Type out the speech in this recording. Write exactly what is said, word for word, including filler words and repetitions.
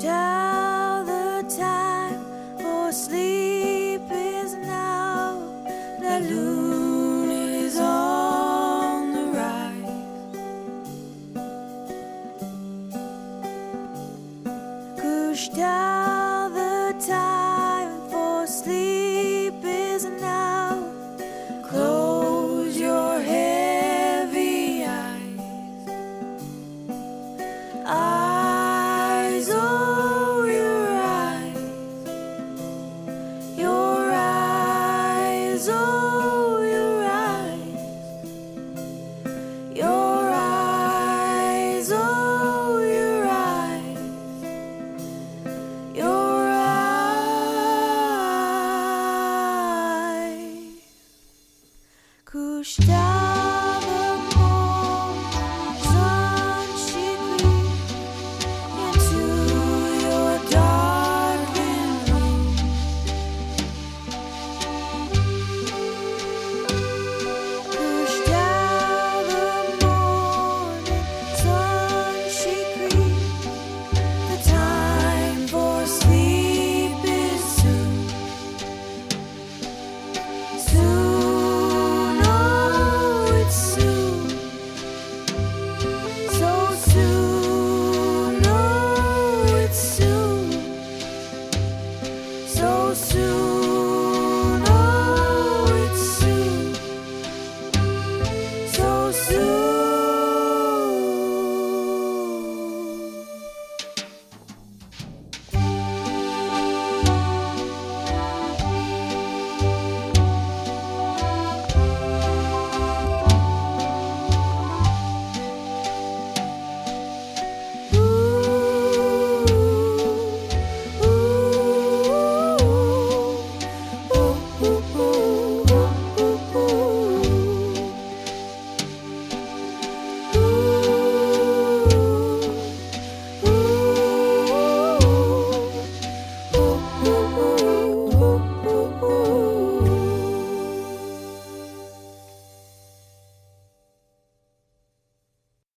Now the time for sleep is now. The moon is on the rise. Kush now the time for sleep is now. Close your heavy eyes. Eyes, oh, your eyes. Your eyes, oh, your eyes. Your eyes, oh, your eyes. Your eyes. Kush down the morning sun, she creeps into your darkened room. Kush down the morning sun, she creeps. The time for sleep is soon. Soon, oh, it's soon. So soon, oh, it's soon. So soon.